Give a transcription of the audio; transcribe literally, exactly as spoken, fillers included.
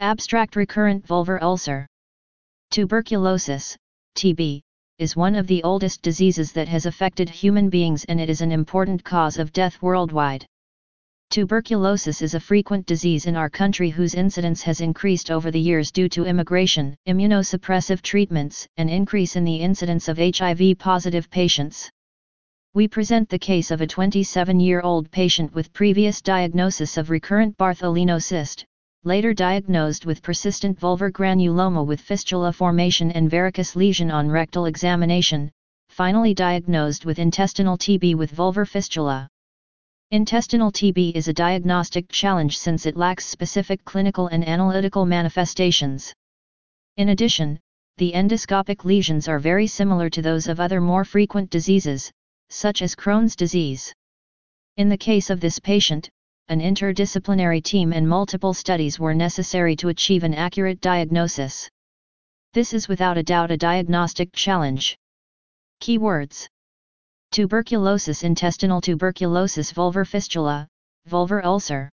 Abstract recurrent vulvar ulcer. Tuberculosis, T B, is one of the oldest diseases that has affected human beings, and it is an important cause of death worldwide. Tuberculosis is a frequent disease in our country whose incidence has increased over the years due to immigration, immunosuppressive treatments, and increase in the incidence of H I V-positive patients. We present the case of a twenty-seven-year-old patient with previous diagnosis of recurrent Bartholino cyst, later diagnosed with persistent vulvar granuloma with fistula formation and varicose lesion on rectal examination, finally diagnosed with intestinal T B with vulvar fistula. Intestinal T B is a diagnostic challenge since it lacks specific clinical and analytical manifestations. In addition, the endoscopic lesions are very similar to those of other more frequent diseases, such as Crohn's disease. In the case of this patient, an interdisciplinary team and multiple studies were necessary to achieve an accurate diagnosis. This is without a doubt a diagnostic challenge. Keywords: tuberculosis, intestinal tuberculosis, vulvar fistula, vulvar ulcer.